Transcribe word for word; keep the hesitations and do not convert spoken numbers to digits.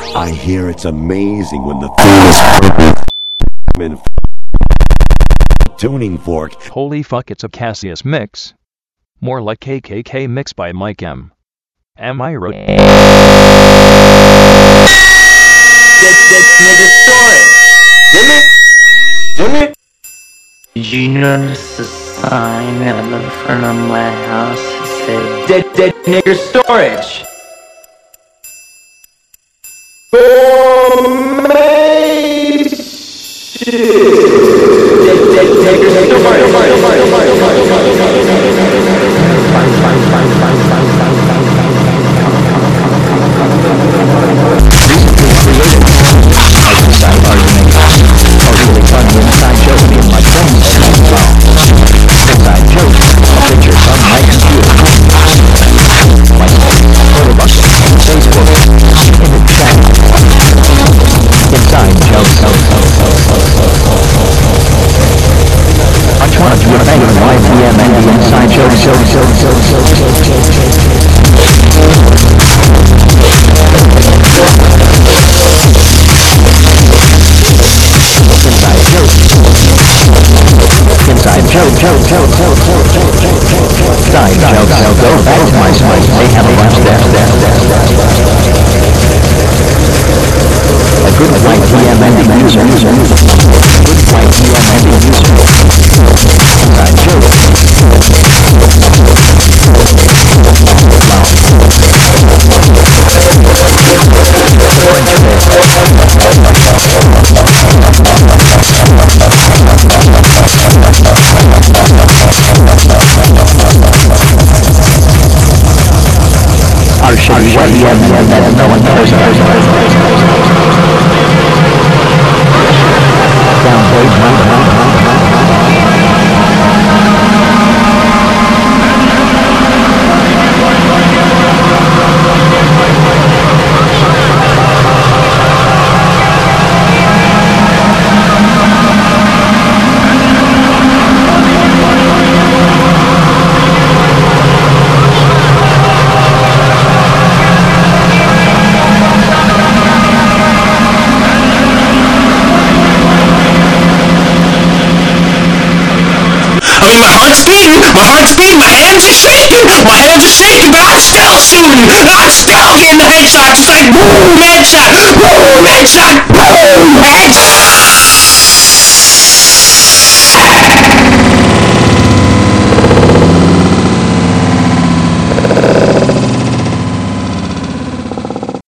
I hear it's amazing when the thing is purple tuning fork. Holy fuck, it's a Cassius mix. More like K K K mix by Mike M. Am I right? That, that nigga storage. Damn it. Damn it. Did you notice the sign out in front of my house that said Dead, dead nigger storage. Dead, dead nigger My heart's beating, my hands are shaking, my hands are shaking, but I'm still shooting, I'm still getting the headshot, just like boom, headshot, boom, headshot, boom.